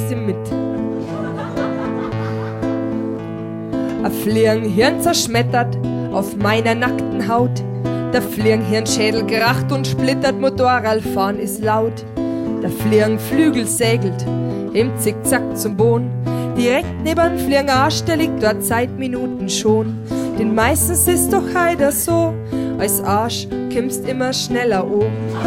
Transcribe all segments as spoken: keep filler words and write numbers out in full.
trotzdem mit. Ein Fliegenhirn zerschmettert auf meiner nackten Haut. Der Fliegenhirnschädel kracht und splittert, Motorradfahren ist laut. Der Fliegenflügel segelt im Zickzack zum Boden. Direkt neben Fliegenarsch, der liegt dort seit Minuten schon. Denn meistens ist doch heider so, als Arsch kimmst immer schneller um.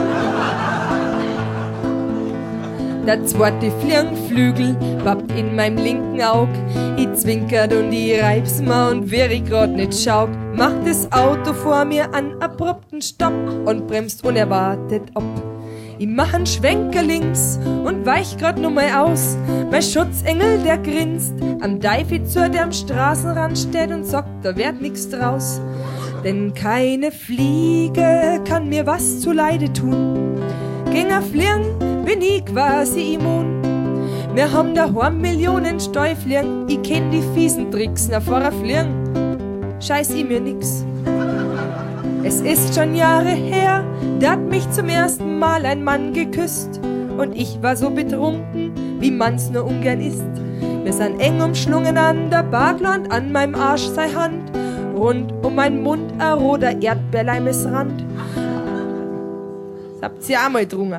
Der zweite Fliegenflügel wappt in meinem linken Aug. Ich zwinkert und ich reib's mir und wer ich grad nicht schauk, macht das Auto vor mir einen abrupten Stopp und bremst unerwartet ab. Ich mach einen Schwenker links und weich grad nur mal aus. Mein Schutzengel, der grinst am Deifi zu, der am Straßenrand steht und sagt, da wird nix draus. Denn keine Fliege kann mir was zuleide tun. Gegen a Fliegen bin ich quasi immun. Wir haben daheim Millionen Stäufliegen, ich kenn die fiesen Tricks, na vor a Fliegen scheiß ich mir nix. Es ist schon Jahre her, da hat mich zum ersten Mal ein Mann geküsst und ich war so betrunken, wie man's nur ungern ist. Wir sind eng umschlungen an der Bargland, an meinem Arsch sei Hand, rund um meinen Mund a roter Erdbeerleimesrand. Das habt ihr auch mal drungen.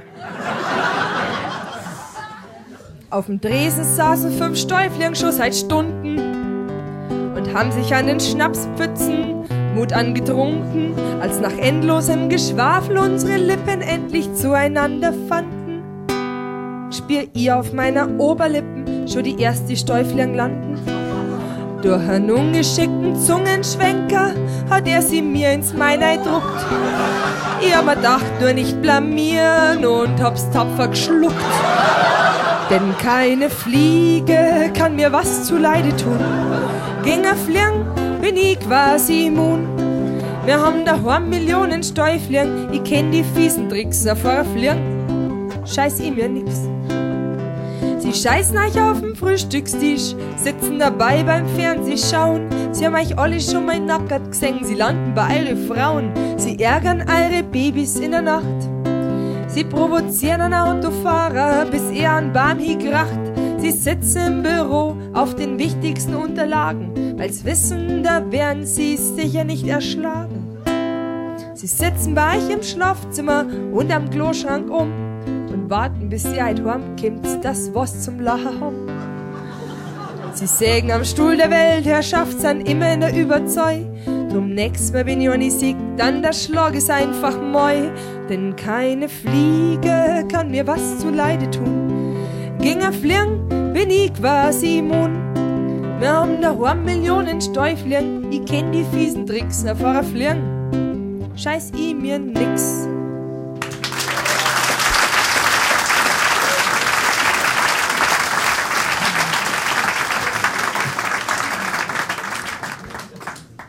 Auf dem Dresen saßen fünf Stäuflinge schon seit Stunden und haben sich an den Schnapspfützen Mut angetrunken, als nach endlosem Geschwafel unsere Lippen endlich zueinander fanden. Spür ich auf meiner Oberlippen schon die erste Stäufling landen. Durch einen ungeschickten Zungenschwenker hat er sie mir ins Meinei druckt. Ich hab mir gedacht, nur nicht blamieren und hab's tapfer geschluckt. Denn keine Fliege kann mir was zuleide tun. Gegen a Fliegen bin ich quasi immun. Wir haben daheim Millionen Stäufligen, ich kenn die fiesen Tricks, na vor a Fliegen scheiß ich mir nix. Sie scheißen euch auf dem Frühstückstisch, sitzen dabei beim Fernsehschauen. Sie haben euch alle schon mal nackert gesehen, sie landen bei eure Frauen. Sie ärgern eure Babys in der Nacht. Sie provozieren einen Autofahrer, bis er an Bahn hinkracht. Sie sitzen im Büro auf den wichtigsten Unterlagen, weil's wissen, da werden sie sicher nicht erschlagen. Sie sitzen bei euch im Schlafzimmer und am Kloschrank um und warten, bis ihr heut heimkommt, das was zum Lachen haben. Sie sägen am Stuhl der Weltherrschaft, sind immer in der Überzeu. Drum nächstes Mal, wenn Joni siegt, dann der Schlag ist einfach moi. Denn keine Fliege kann mir was zuleide tun. Gegen a Fliegen bin ich quasi immun. Wir haben daheim Millionen Stäufligen, ich kenn die fiesen Tricks, na vor a Fliegen scheiß ich mir nix.